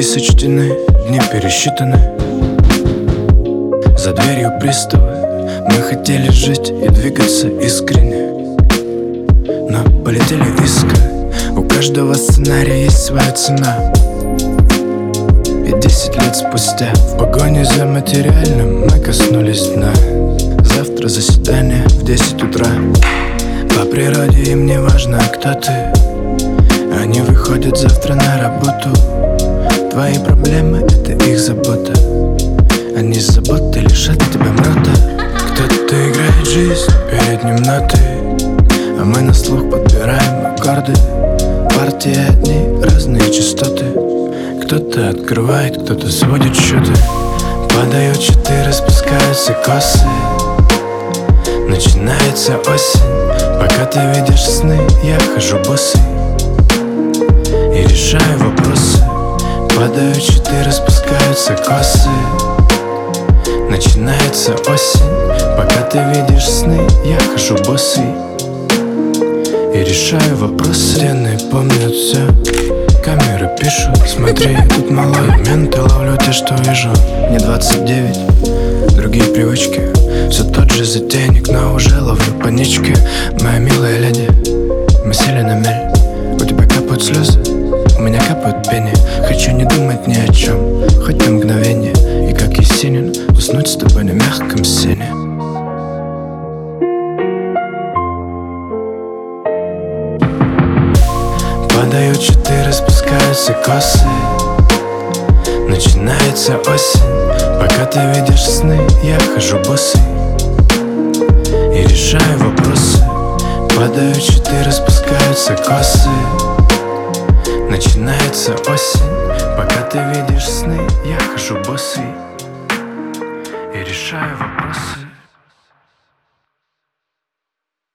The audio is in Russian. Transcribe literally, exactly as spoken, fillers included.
сочтены, дни пересчитаны. За дверью приставы. Мы хотели жить и двигаться искренне, но полетели искры. У каждого сценария есть своя цена. И десять лет спустя в погоне за материальным мы коснулись дна. Завтра заседание в десять утра. По природе им не важно, кто ты. Они выходят завтра на работу. Твои проблемы — это их забота. Они с заботой лишат тебя мрота. Кто-то играет жизнь, перед ним ноты, а мы на слух подбираем аккорды. Партии одни, разные частоты. Кто-то открывает, кто-то сводит счеты. Падают щиты, распускаются косы. Начинается осень. Пока ты видишь сны, я хожу босый и решаю вопросы. Падают щиты, распускаются косы. Начинается осень. Пока ты видишь сны, я хожу босый и решаю вопросы. Стены помнят все, камеры пишут. Смотри, тут малой, менты ловлю те, что вижу. Мне двадцать девять, другие привычки. Все тот же затейник, но уже ловлю панички. Моя милая леди, мы сели на мель. У тебя капают слезы, у меня капают пени. Хочу не думать ни о чем, хоть на мгновение. И как Есенин, уснуть с тобой на мягком сене. Падают щиты, распускаются косы. Начинается осень. Пока ты видишь сны, я хожу босый и решаю вопросы. Падают щиты, распускаются косы. Начинается осень. Пока ты видишь сны, я хожу босый и решаю вопросы.